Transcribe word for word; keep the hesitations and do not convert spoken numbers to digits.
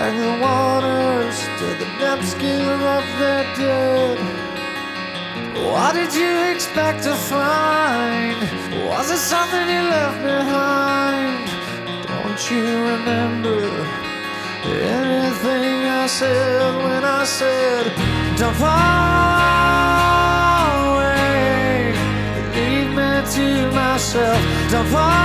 like the waters to the depths give up their dead. What did you expect to find? Was it something you left behind? Don't you remember anything I said when I said, don't fall away, leave me to myself, don't fall